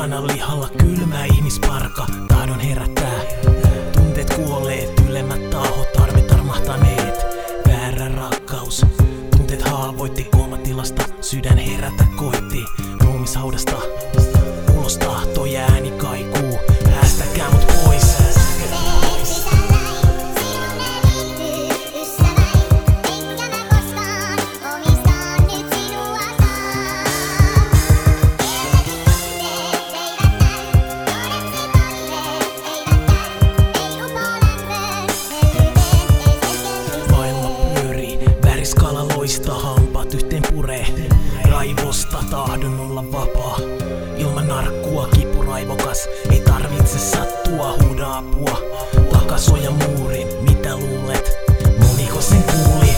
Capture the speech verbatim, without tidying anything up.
kananlihalla kylmä ihmisparka, tahdon herättää. Tunteet kuolleet, ylemmät tahot, arvet armahtaneet. Väärä rakkaus, tunteet haavoitti koomatilasta, sydän herätä koitti. Ruumishaudasta, ulos tahto ja ääni kaikuu, päästäkää mut pois. Skala loistaa, hampaat yhteen puree. Raivosta tahdon olla vapaa. Ilman narkkua kipu raivokas. Ei tarvitse sattua, huuda apua. Takasoja muurin, mitä luulet? Moniko sen kuuli?